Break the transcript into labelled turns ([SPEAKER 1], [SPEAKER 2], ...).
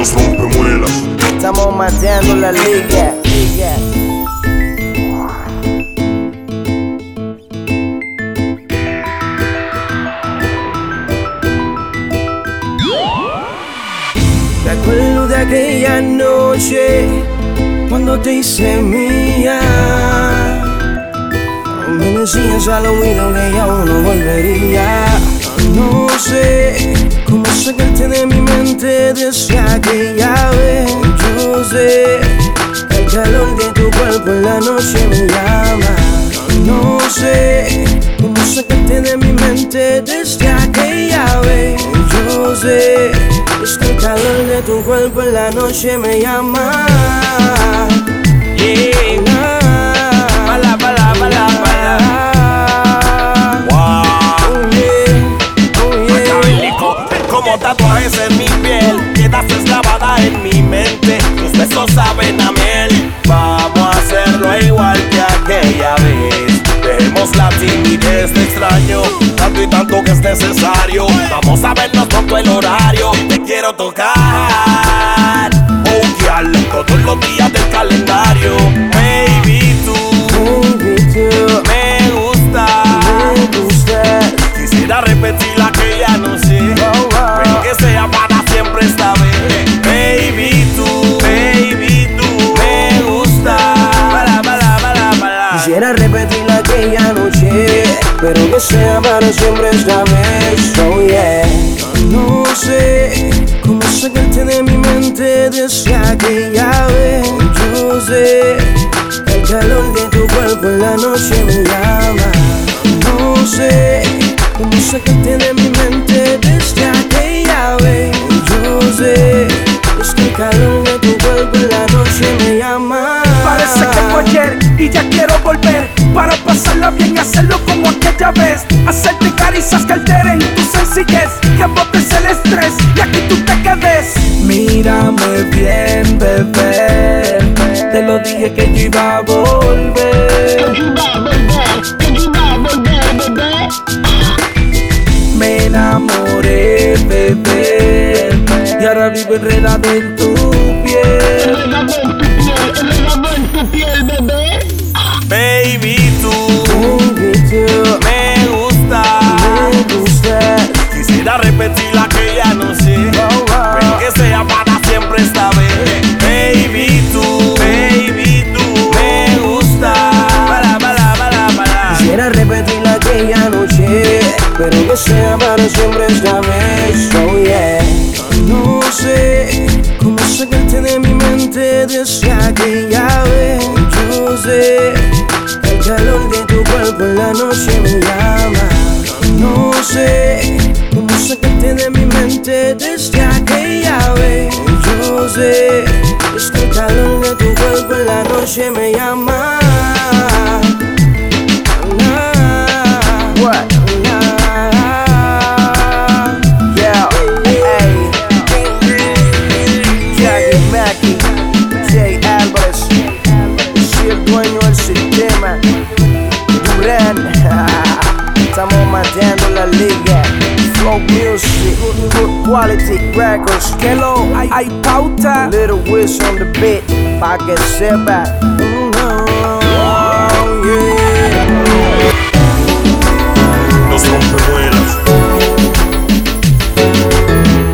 [SPEAKER 1] los rompemuelas.
[SPEAKER 2] Estamos mateando la liga. Me acuerdo de aquella noche cuando te hice mía. Me decías al oído que ya uno volvería. No sé cómo sacarte de mi mente desde aquella vez. Yo sé que el calor de tu cuerpo en la noche me llama. No sé cómo sacarte de mi mente desde aquella vez. Yo sé que el calor de tu cuerpo en la noche me llama. Bala, bala, bala, bala.
[SPEAKER 3] Como tatuajes en mi piel, quedas grabada en mi mente. Tus besos saben a miel. Vamos a hacerlo igual que aquella vez. Dejemos la timidez, te extraño tanto y tanto que es necesario. Vamos a vernos pronto el horario. Te quiero tocar, oh girl, todos los días del calendario. Baby, tú me gusta. Quisiera repetir aquella noche, pero que sea para siempre esta vez. Baby, tú me gusta. Bala, bala, bala, bala.
[SPEAKER 2] Quisiera repetir aquella noche, pero que sea para siempre esta vez. Oh yeah. No sé cómo sacarte de mi mente desde aquella vez. Yo sé que el calor de tu cuerpo en la noche me llama. No sé cómo sacarte de mi mente desde aquella vez. Yo sé que el calor de tu cuerpo en la noche me llama.
[SPEAKER 4] Parece que fue ayer y ya quiero volver, para pasarla bien, hacerlo como aquella vez. Hacerte caricias que alteren tu sencillez, que botes el estrés y aquí tú te quedes. Mírame bien, bebé, te lo dije que yo iba a volver.
[SPEAKER 5] Que yo iba a volver, bebé.
[SPEAKER 4] Me enamoré, bebé, y ahora vivo enredado en tu piel.
[SPEAKER 5] Enredado en tu piel, bebé.
[SPEAKER 3] Baby, tú me gusta. Quisiera repetir aquella noche, pero que sea para siempre esta vez. Baby, tú me gusta. Bala, bala, bala, bala.
[SPEAKER 2] Quisiera repetir aquella noche, pero que sea para siempre esta vez. Oh yeah. No sé cómo sacarte de mi mente desde aquella vez. Yo sé que el calor de tu cuerpo en la noche me llama. No sé cómo sacarte de mi mente desde aquella vez. Yo sé que el calor de tu cuerpo en la noche me llama. What? Yeah, hey. Jackie Mackie, Jay Álvarez, soy el dueño del sistema. Durán, estamos mateando la liga. Flow Music, good quality records.
[SPEAKER 4] Que lo hay pauta.
[SPEAKER 2] Little Wiz on the beat, pa' que sepa.